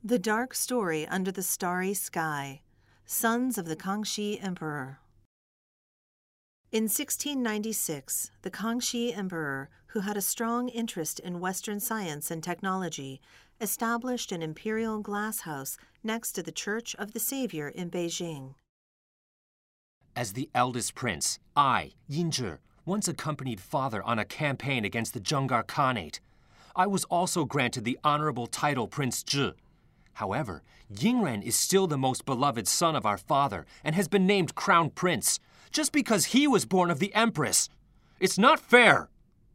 The Dark Story Under the Starry Sky, Sons of the Kangxi Emperor. In 1696, the Kangxi Emperor, who had a strong interest in Western science and technology, established an imperial glasshouse next to the Church of the Savior in Beijing. As the eldest prince, I, Yin Zhi, once accompanied father on a campaign against the Zhengar Khanate. I was also granted the honorable title Prince Zhi. However, Yingren is still the most beloved son of our father and has been named Crown Prince, just because he was born of the Empress. It's not fair.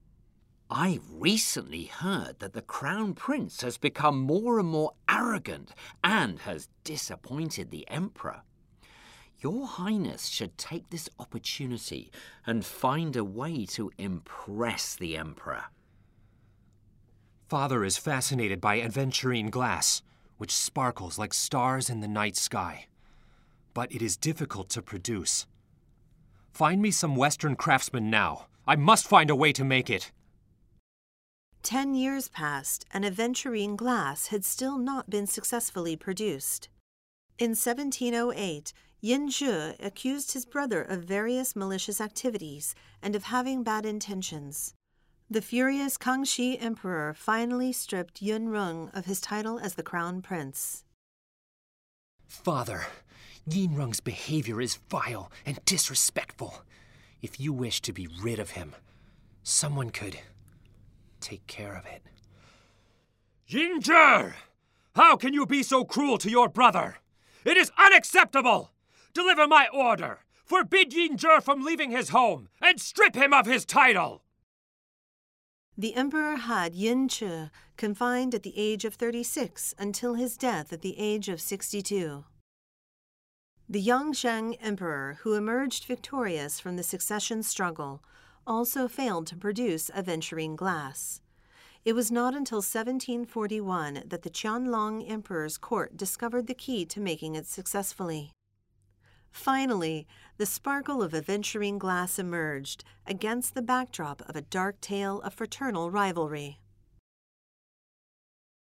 I recently heard that the Crown Prince has become more and more arrogant and has disappointed the Emperor. Your Highness should take this opportunity and find a way to impress the Emperor. Father is fascinated by aventurine glass, which sparkles like stars in the night sky. But it is difficult to produce. Find me some Western craftsmen now. I must find a way to make it. 10 years passed, and aventurine glass had still not been successfully produced. In 1708, Yin Zhi accused his brother of various malicious activities and of having bad intentions. The furious Kangxi Emperor finally stripped Yun Reng of his title as the Crown Prince. Father, Yin Reng's behavior is vile and disrespectful. If you wish to be rid of him, someone could take care of it. Yin Zhi! How can you be so cruel to your brother? It is unacceptable! Deliver my order! Forbid Yin Zhi from leaving his home and strip him of his title! The emperor had Yin Zhi confined at the age of 36 until his death at the age of 62. The young Zheng emperor, who emerged victorious from the succession struggle, also failed to produce aventurine glass. It was not until 1741 that the Qianlong emperor's court discovered the key to making it successfully. Finally, the sparkle of aventurine glass emerged against the backdrop of a dark tale of fraternal rivalry.